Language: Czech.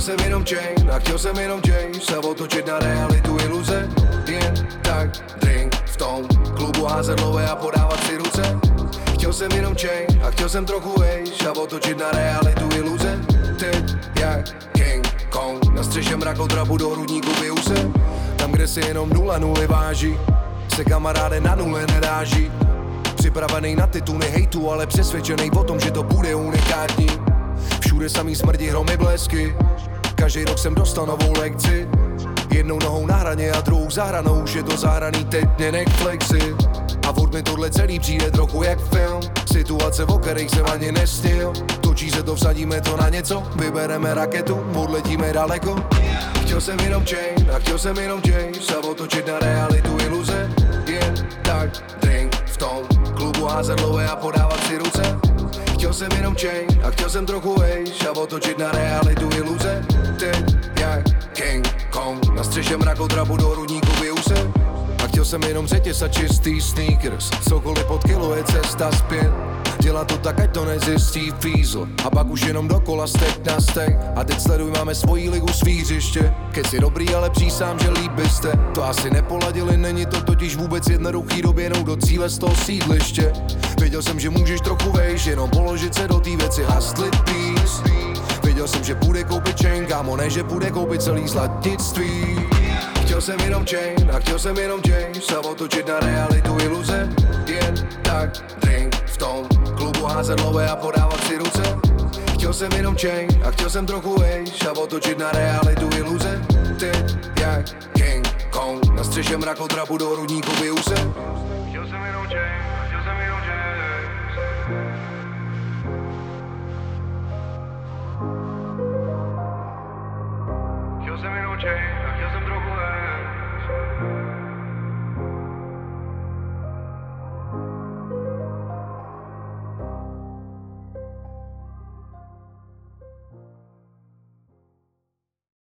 jsem jenom chain a chtěl jsem jenom James a otočit na realitu iluze. Jen tak drink v tom klubu, házet lové a podávat si ruce. Chtěl jsem jenom chain a chtěl jsem trochu age a otočit na realitu iluze. Teď jak King Kong na střeše mrakodrapu do hrudníku biju se. Tam, kde si jenom nula nuly váží, se kamaráde na nule neráží. Připravený na tituly hejtu, ale přesvědčený o tom, že to bude unikátní. Všude samý smrdí, hromy, blesky. Každý rok jsem dostal novou lekci. Jednou nohou na hraně a druhou za hranou, už je to zahraný, teď mě nech flexit. A furt mi tohle celý přijde trochu jak film. Situace, o kterých jsem ani nesnil. Točí se to, vsadíme to na něco, vybereme raketu, odletíme daleko. Chtěl jsem jenom chain a chtěl jsem jenom James a otočit na realitu iluze. Jen tak drink v tom klubu, házet lové a podávat si ruce. Chtěl jsem jenom chain a chtěl jsem trochu age a otočit na realitu iluze. Teď jak King Kong na střeše mrakodrapu do hrudníku biju se. A chtěl jsem jenom řetěz a čistý sneakers. Cokoliv pod kilo je cesta zpět. Dělat to tak, ať to nezjistí fízl. A pak už jenom dokola stek na stek. A teď sleduj, máme svojí ligu, svý hřiště. Keci dobrý, ale přísám, že líp byste to asi nepoladili, není to totiž vůbec jednoduchý doběhnout do cíle z toho sídliště. Věděl jsem, že můžeš trochu vejš, jenom položit se do té věci, hustlit peace. Věděl jsem, že půjde koupit chain, kámo, ne, že půjde koupit celý zlatnictví. Chtěl jsem jenom chain a chtěl jsem jenom James a otočit na realitu iluze. Jen tak drink v tom klubu, házet lové a podávat si ruce. Chtěl jsem jenom chain a chtěl jsem trochu age a otočit na realitu iluze. Teď jak King Kong na střeše mrakodrapu do hrudníku biju se. Chtěl jsem jenom chain a chtěl jsem jenom James. Chtěl jsem jenom chain a chtěl jsem trochu age.